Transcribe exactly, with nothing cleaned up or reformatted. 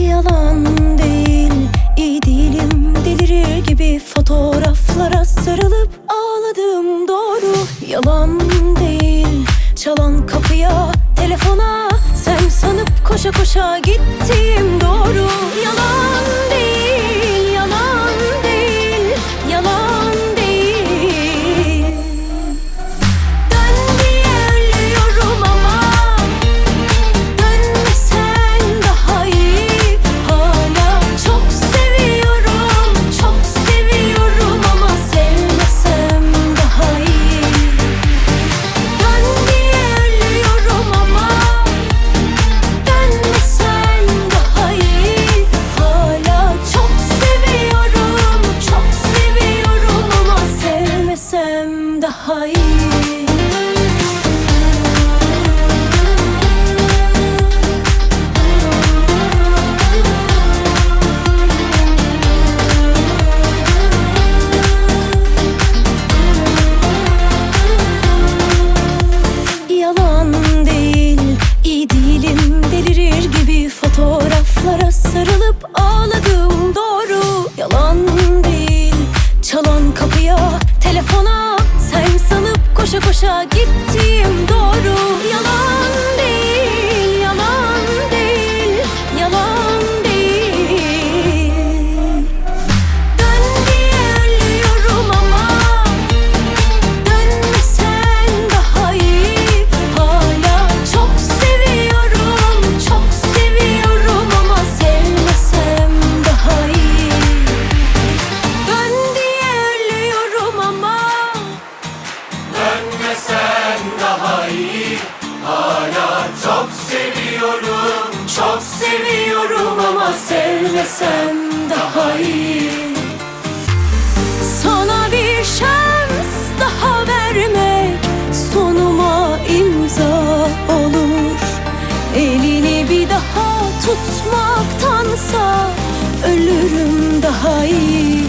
Yalan değil, iyi değilim, delirir gibi fotoğraflara sarılıp ağladım, doğru. Yalan değil, çalan kapıya, telefona sen sanıp koşa koşa gittim, doğru. Yalan değil, yalan değil, yalan değil. Dön diye ölüyorum ama dönmesen daha iyi. Hala çok seviyorum, çok seviyorum ama sevmesem daha iyi. Dön diye ölüyorum ama dönmesen daha iyi. Hala çok seviyorum, çok seviyorum ama sevmesem daha iyi. Yalan değil, iyi değilim, delirir gibi fotoğraflara sarılıp ağladım, doğru. Yalan değil, çalan kapıya, telefona sen sanıp koşa koşa gittim, doğru. Yalan değil, yalan değil, yalan değil. Dön diye ölüyorum ama dönmesen daha iyi. Hala çok seviyorum, çok seviyorum ama sevmesem daha iyi. Dön diye ölüyorum ama Dönmesen daha iyi. Hala çok seviyorum, çok seviyorum ama sevmesem daha iyi. Sana bir şans daha vermek sonuma imza olur. Elini bir daha tutmaktansa ölürüm daha iyi.